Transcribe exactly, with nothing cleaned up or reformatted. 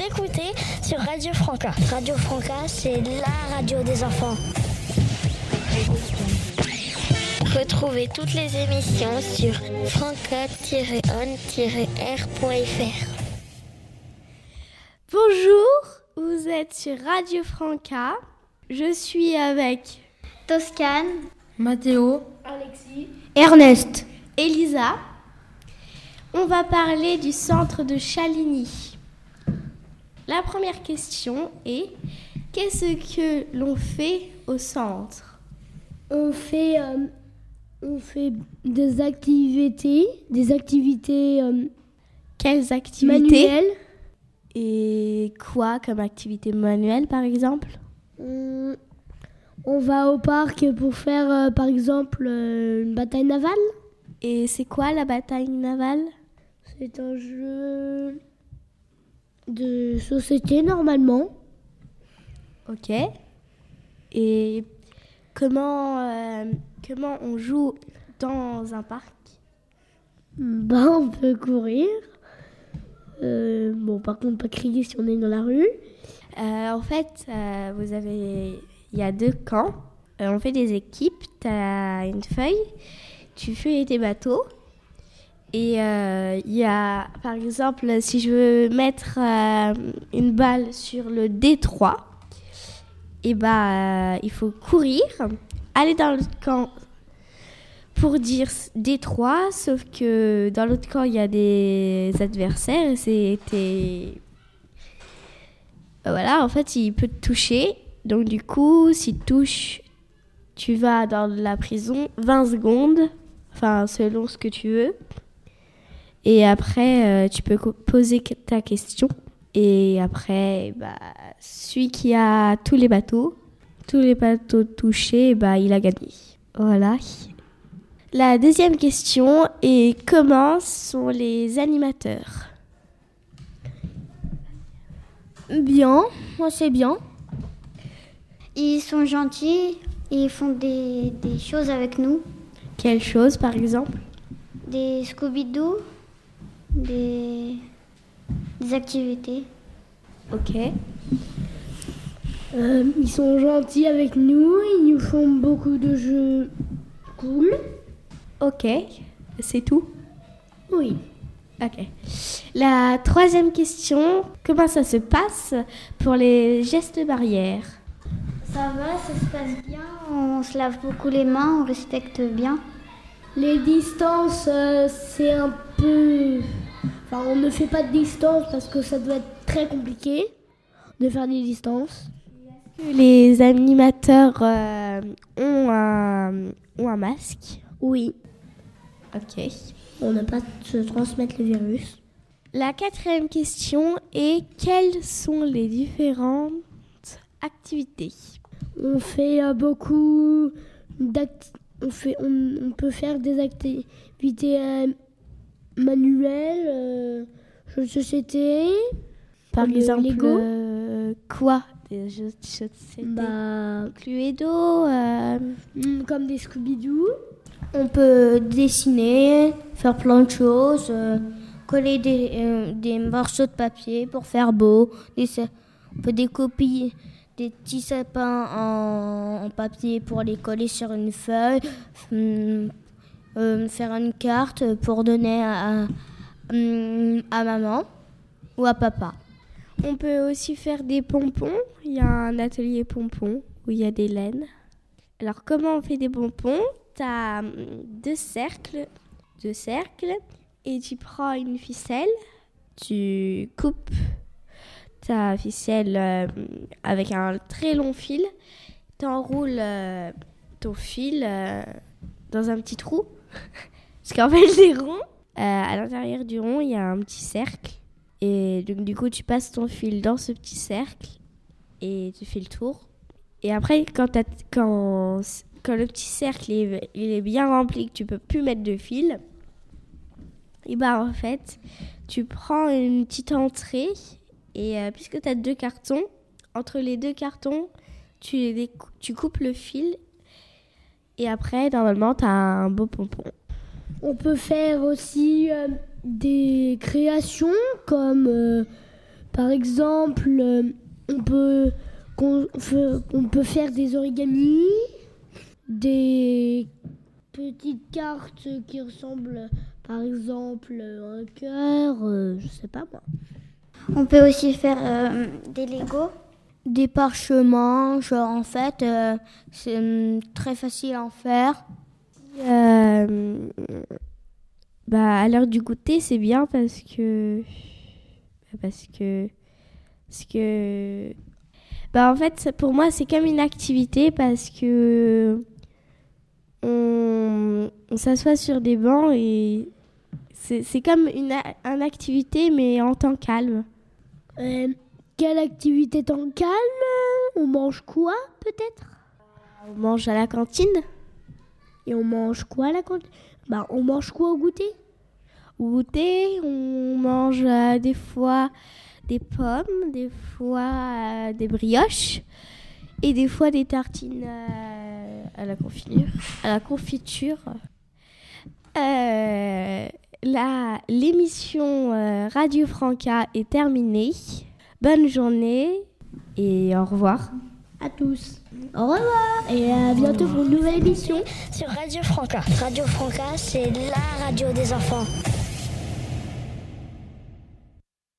écoutez sur Radio Franca. Radio Franca, c'est la radio des enfants. Retrouvez toutes les émissions sur franca tiret on tiret r point f r. Bonjour, vous êtes sur Radio Franca. Je suis avec Toscane, Mathéo, Alexis, Ernest, Elisa. On va parler du centre de Chaligny. La première question est: qu'est-ce que l'on fait au centre ? On fait, euh, on fait des activités, des activités euh, Quelles activités manuelles. Et quoi comme activité manuelle, par exemple ? On, on va au parc pour faire, euh, par exemple, euh, une bataille navale. Et c'est quoi la bataille navale ? C'est un jeu de société, normalement. Ok. Et comment, euh, comment on joue dans un parc ? Ben, on peut courir. Euh, bon, par contre, pas crier si on est dans la rue. Euh, en fait, euh, vous avez, il y a deux camps. Euh, on fait des équipes. Tu as une feuille, tu fais tes bateaux. Et il euh, y a, par exemple, si je veux mettre euh, une balle sur le D trois, et bah, euh, il faut courir, aller dans l'autre camp pour dire D trois, sauf que dans l'autre camp, il y a des adversaires. Et c'était... Voilà, en fait, il peut te toucher. Donc, du coup, s'il te touche, tu vas dans la prison vingt secondes, enfin, selon ce que tu veux. Et après, euh, tu peux co- poser ta question. Et après, bah, celui qui a tous les bateaux, tous les bateaux touchés, bah, il a gagné. Voilà. La deuxième question est: comment sont les animateurs ? Bien, moi c'est bien. ils sont gentils, ils font des, des choses avec nous, Quelle chose, par exemple ? des Scooby-Doo, des, des activités. Ok. Euh, ils sont gentils avec nous, ils nous font beaucoup de jeux cool. Ok. C'est tout ? Oui. Ok. La troisième question: comment ça se passe pour les gestes barrières ? Ça va, ça se passe bien, on se lave beaucoup les mains, on respecte bien. Les distances, euh, c'est un peu... Enfin, on ne fait pas de distance parce que ça doit être très compliqué de faire des distances. Les animateurs euh, ont, un, ont un masque ? Oui. Ok. On n'a pas de se transmettre le virus. La quatrième question est: quelles sont les différentes activités ? On fait euh, beaucoup d'activités. On, fait, on, on peut faire des activités euh, manuelles, euh, jeux de société. Par Comme le exemple, Lego. euh, quoi ? Des jeux de société ? Bah, Cluedo euh, mm, comme des Scooby-Doo. On peut dessiner, faire plein de choses, euh, coller des, euh, des morceaux de papier pour faire beau. Des, sa- on peut découper des petits sapins en, en papier pour les coller sur une feuille. Hum, euh, faire une carte pour donner à, à, à maman ou à papa. On peut aussi faire des pompons. Il y a un atelier pompons où il y a des laines. Alors, comment on fait des pompons ? Tu as deux cercles, deux cercles, et tu prends une ficelle, tu coupes ta ficelle euh, avec un très long fil, tu enroules euh, ton fil euh, dans un petit trou, parce qu'en fait, les ronds, euh, à l'intérieur du rond, il y a un petit cercle, et donc du coup, tu passes ton fil dans ce petit cercle, et tu fais le tour. Et après, quand, t'as, quand, quand le petit cercle est, il est bien rempli, que tu peux plus mettre de fil, et bah en fait, tu prends une petite entrée et euh, puisque tu as deux cartons, entre les deux cartons, tu, les, tu coupes le fil et après, normalement, tu as un beau pompon. On peut faire aussi euh, des créations comme euh, Par exemple, euh, on peut, qu'on fait- on peut faire des origamis, des petites cartes qui ressemblent, par exemple, à un cœur, euh, je sais pas moi. On peut aussi faire euh, des Legos. Des parchemins, genre en fait, euh, c'est hum, très facile à en faire. Euh, bah, à l'heure du goûter, c'est bien parce que. Parce que. Parce que. Bah, en fait, ça- pour moi, c'est comme une activité parce que. On, on s'assoit sur des bancs et. C'est, c'est comme une, a- une activité, mais en temps calme. Euh, quelle activité t'en calme? On mange quoi, peut-être? On mange à la cantine. Et on mange quoi à la cantine? Bah, on mange quoi au goûter? Au goûter, on mange euh, des fois des pommes, des fois euh, des brioches et des fois des tartines euh, à la confiture. À la confiture. Euh, la, l'émission euh, Radio Franca est terminée. Bonne journée et au revoir. À tous. Au revoir. Et à bientôt pour une nouvelle émission. Sur Radio Franca. Radio Franca, c'est la radio des enfants.